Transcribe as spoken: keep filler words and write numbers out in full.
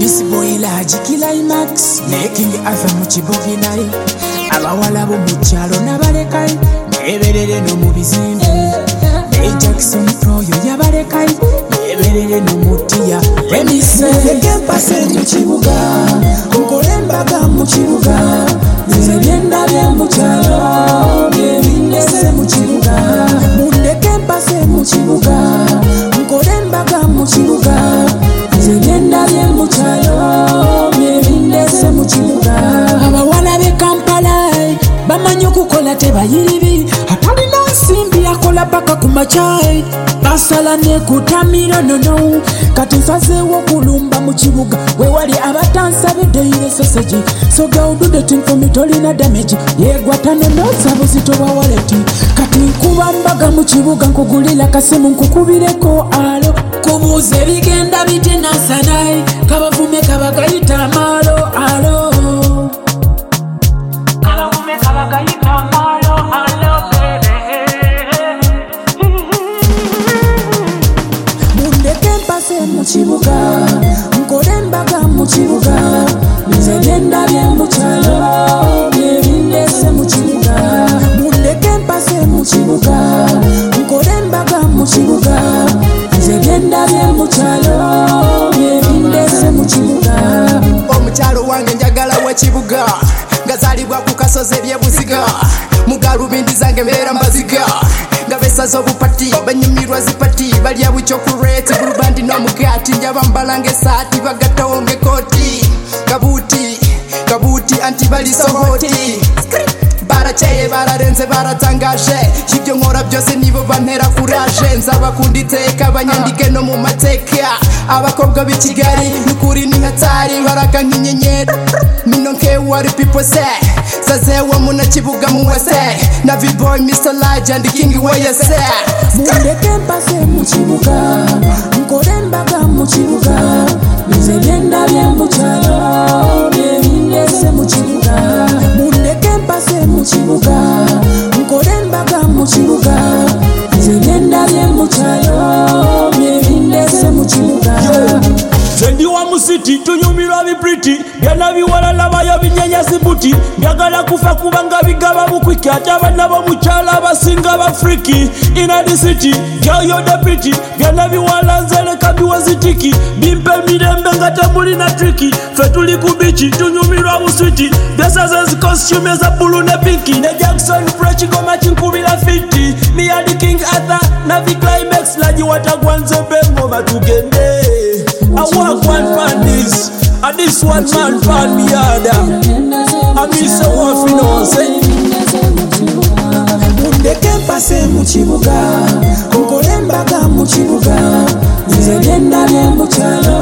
This boy large climax making Arthur muchibugi naye abawala bo mukyalo nabalekayi neberere no mu bizimbe ne Jackson Pro yo yabalekayi neberere no mutiya remise kempase mu kibuga nkole mbaga mu kibuga nze byenda bye mu kyalo byebindese mu kibuga munde kempase mu kibuga nkole mbaga mu kibuga nze byenda bye mu kyalo byebindese mu kibuga abawala be Kampala bamanyi okukola tebayiribi atalina nsimbi akola paka ku makyai basala ne kutamira nono kati nsazeewo okulumba mu kibuga wewali abatansabiddeire soseji so girl do the thing for me tolina damage yegwatano nosabuzito bwa waleti kati nkuba mbaga mu kibuga nkugulira kasimu nkukubireko alo kubuuza ebigenda bite nansanayi kabavume kabagayita amaalo alo kabavume kabagayita amaalo alo mu kibuga nkole mbaga mu kibuga nze byenda bye mu kyalo byebindese mu kibuga mundeke mpase mu kibuga nkole mbaga mu kibuga nze byenda bye mu kyalo byebindese mu kibuga omukyalo wange njagala w'ekibuga ngazalibwa ku kasozi ebyebuziga mugalubindi zange mbeera mbaziga ngabesaza obupati banyumirwa zipati balya buchokureti bulubandi n'omugati njaba mbalanga esaati bagattawo ng'ekoti kabuuti kabuuti anti bali sohoti baracyeye bararenze baratangaje ibyo nkora byose nibo bantera kuraje nzaba kunditeka banyandike no mu mateka abakobwa b'i Kigali n'ukuri ni nkatari baraka nk'inyenyeri mino nke what people say sazewa muna kibuga mu wese na V-boy Mister Large and the King wese mundeke mpase mu kibuga nkole mbaga mu kibuga nze byenda bye mu kyalo byebindese mu kibuga mundeke mpase mu kibuga nkole mbaga mu kibuga nze byenda bye mu kyalo byebindese mu kibuga Sendi wa musiti tunyumirwa bipriti byana biwala labayo binyenya zibuti byagala kufa kubanga bigaba bukwiki atabana bo mukyala abasinga bafriki ina the city girl you're the pretty byana biwala nzele kabiwa zitiki bimpe mirembe ngata muli na triki fe tuli ku bichi tunyumirwa buswiti byasaze zi costume za blue ne pinki ne Jackson Fresh goma chinkubira fiti me and the King Arthur na vi climax laji watagwanze bengo batugende I walk one fan this, and this one man fan me other. I miss a wolf in all say. Mundeke mpase mu kibuga, nkole mbaga mu kibuga, nze byenda bye mu kyalo